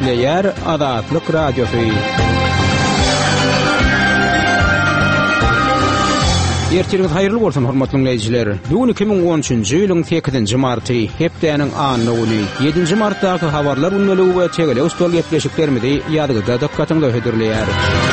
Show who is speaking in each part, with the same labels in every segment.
Speaker 1: Eşitleýär Azatlyk Radiosu. Ertiriniz hayırlı bolsun hormatly dinleyijiler. Bugün 2013-nji ýylyň 8-nji marty, hepdeniň anyny uly. 7-nji martdaky habarlar unnuligi we tegele ustal gepleşiklermidi ýadygyda dikkatyňy hödürleýär.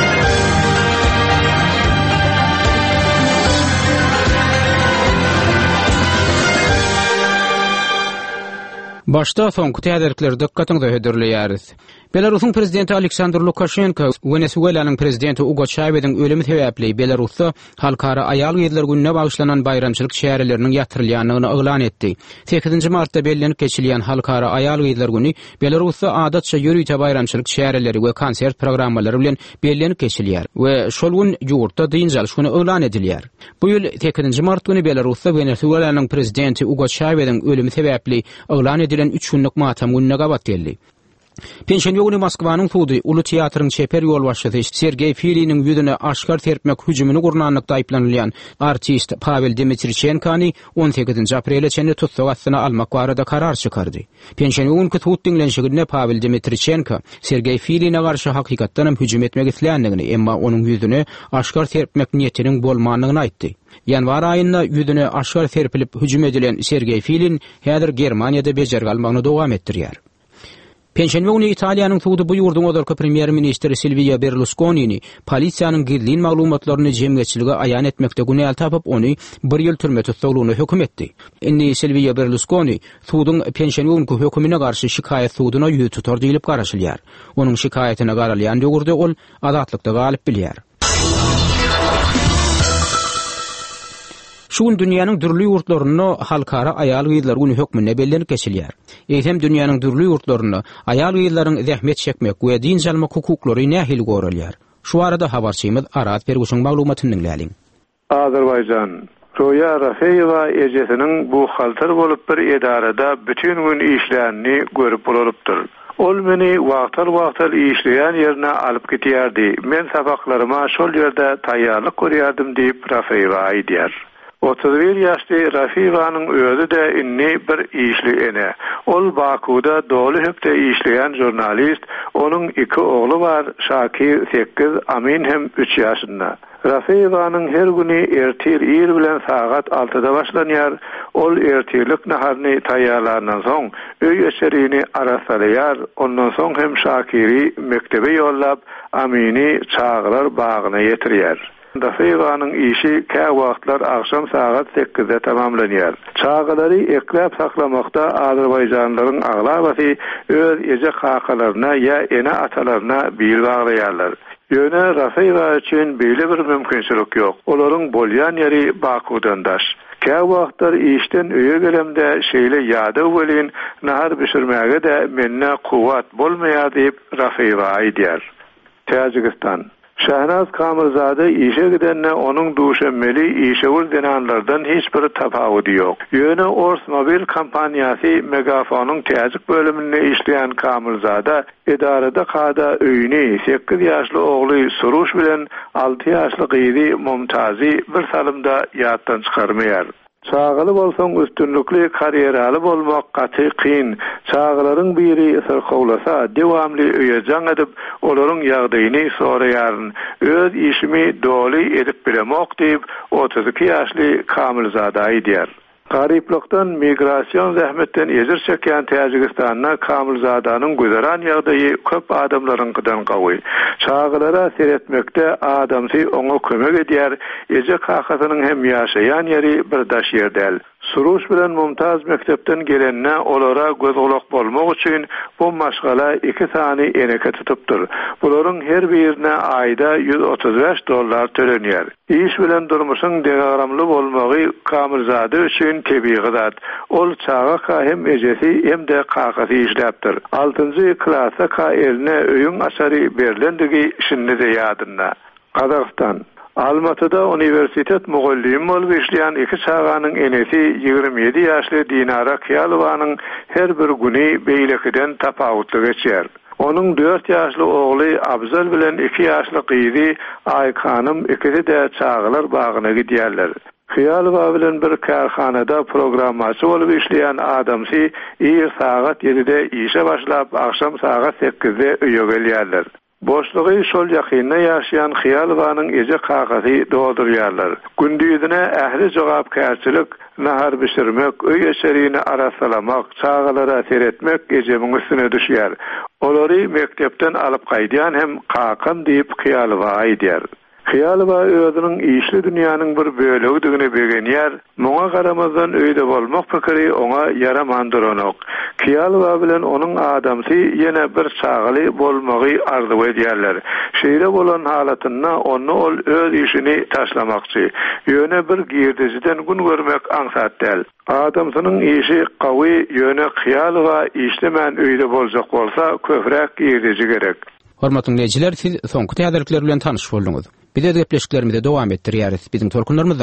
Speaker 1: Başta soňky täzelikler dikkatyňy hödürleýär. Belarusyň prezidenti Aleksandr Lukashenko Venezuelanyň prezidenti Hugo Chávez'iň ölümi sebäpli Belarusda halkara aýal gyzlar gününe bagyşlanan bayramçylyk şäherleriniň ýatyrylýanyny eglan etdi. 8-nji martda bellenip geçilýän halkara aýal gyzlar güni Belarusda adatça ýürüýte bayramçylyk şäherleri we konsert programmalary bilen bellenip geçilýär we şol gün ýurtda diňjal şuny eglan edilýär. Bu ýyl 8-nji mart güni Belarusda Venezuelanyň prezidenti Hugo Chávez'iň ölümi sebäpli eglan edilen 3 günlük matam gününe gabat geldi. Penşenbe günü Moskwanyň Sudy Uly teatryň çeper ýol başçysy Sergey Filinin ýüzüne aşkar terpmek hüjümini gurnanlykda aýplanylýan artist Pavel Dmitrichenkany 18 aprelde çenli tutsak astyna almak barada karar çykardy. Penşenbe günkü tut diňlenşigine Pavel Dmitrichenko Sergey Filine garşy hakykatdan hem hüjüm etmek isleýändigini, emma onuň ýüzüne aşkar terpmek niýetiniň bolmanyny aýtdy. Ýanwar aýynda ýüzüne aşkar terpilip hüjüm edilen Sergey Filin häzir Germaniýada bejerge almagyny dowam etdirýär. Penşenbe günü Italiýanyň Sudy bu ýurdun odarky premier ministri Silvio Berlusconi'ni polisiýanyň gizlin maglumatlaryny jemgyçilige aýan etmekde günäl tapyp ony 1 ýyl türme tutsagyny hökm etdi. Indi Silvio Berlusconi Sudyň penşenbe günkü hökmüne garşy şikaýet sudyna ýüz tutar diýilip garaşylýar. Onuň şikaýetine garalýan döwürde ol azatlykda galyp bilýär. Şu gün dünýäniň dürli ýurtlaryna halkara aýal gyzlar güni hökmüne bellenip geçilýär. Eýsem dünýäniň dürli ýurtlaryna aýal gyzlaryň zähmet çekmek we din jalmak hukuklary nähil goralýar. Şu arada habarçymyz Arat Pergusyň maglumatyny dinläliň.
Speaker 2: Azerbaýjan Roya Rafeýewa ejesiniň bu haltar bolup bir edarada bütün gün işlerini görüp bolupdyr. Ol meni wagtal işleýän ýerine alyp gitýärdi. Men sabaklaryma şol ýerde taýýarlyk görýärdim diýip Rafeýewa aýdýar. 31 ýaşly Rafeýewanyň özü de inni bir işli ene. Ol Bakuda doly hepde işleýän jurnalist, onuň 2 ogly bar, Şakir 8, Amin hem 3 ýaşynda. Rafeýewanyň her güni ertir ýer bilen sagat 6-da başlanýar. Ol ertirlik naharyny taýýarlandan soň öý eserini arasalýar. Ondan soň hem Şakiri mektebe ýollap, Amini çağırar bagyna ýetirýär. Rafeýewanyň işi kä wagtlar akşam sagat 8-de tamamlanýar. Çağılary ekläp saklamakda Azerbaýjanlylaryň aglabasy öz eje kakalaryna ýa ene atalaryna bir baglaýarlar. Ýöne Rafeýewa üçin beýle bir mümkinçilik ýok. Olaryň bolýan ýeri Bakudan daş. Kä wagtlar işden öýe gelemde şeýle ýada welin nahar bişirmäge de menne kuwat bolmaýar diýip Rafeýewa aýdýar. Täjikistan Şahnaz Kamurzada işe gidenne onuň duşemeli işewil denanlardan hiç bir tapawudy ýok. Ýöne Ors mobil kompaniýasy Megafonyň täzik bölüminde işleýän Kamurzada edarada kada öýüni 8 ýaşly ogly Suruş bilen 6 ýaşly gyzy Mumtazy bir salymda ýatdan çykarmaýar. Çağılı bolsaň üstünlükli karýeraly bolmak gaty kyn. Çağılaryň biri sırkowlasa dewamly öýejaň edip olaryň ýagdaýyny soraýaryn. Öz işimi doly edip bilemok diýip 32 ýaşly Kamilzada aýdýar. Garyplykdan migrasiýon zähmetden ejir çekýän Täjikistanyň Kamilzadanyň güzaran ýagdaýy köp adamlaryňkydan gawy. Çağılara seretmekde adamsy oňa kömek edýär. Eje kakasynyň hem ýaşaýan ýeri bir daş ýerdäl. Suruş bilen Mumtaz mektepden gelenne olara göz gulak bolmak üçin bu maşgala 2 sany eneke tutupdyr. Bularyň her birine aýda $135 tölenýär. İş bilen durmuşyň degramly bolmagy Kamilzada üçin tebii zat. Ol çağa hem ejesi hem de kakasy işläpdir. 6-njy klasa ka eline öýüň aşary berlendigi şinde de ýadynda. Kazakistan Almatyda universitet mugallim bolup işleýän 2 çağanyň enesi 27 ýaşly Dinara Kyalowanyň her bir güni beýlekiden tapawutly geçýär. Onuň 4 ýaşly ogly Abzal bilen 2 ýaşly gyzy Aýkanym ikisi de çağılar bagyna gidýärler. Hyalova bilen bir karhanada programmasy bolup işleýän adamsy saat 7-de işe başlap akşam saat 8-de öýe gelýärler. Boşlugy şol ýakynda ýaşaýan Hyalowanyň eje kagazy doldurýarlar. Gündüzine ähli jogapkärçilik, nahar bişirmek, öý eşerini arasalamak, çağalara seretmek ejemiň üstüne düşýär. Olary mektepden alyp gaýdýan hem kakam diýip Hyalowa aýdýar. Hyalowa özüniň işli dünýäniň bir bölegdigini begenýär. Muňa garamazdan öýde bolmak pikiri oňa yaramandyranok. Hyalowa bilen onuň adamsy ýene bir çağaly bolmagy arzu edýärler. Şeýle bolan halatynda onu ol öz işini taşlamakçy. Ýöne bir girdijiden gün görmek aňsat däl. Adamsynyň işi gawy ýöne Hyalowa işlemän öýde boljak bolsa köpräk girdiji gerek.
Speaker 1: Hormatly dinleyijiler, siz soňky täzelikler bilen tanyş boldunuz. Biz de gepleşiklerimizi dowam etdirýäris. Bizim torkunlarymyz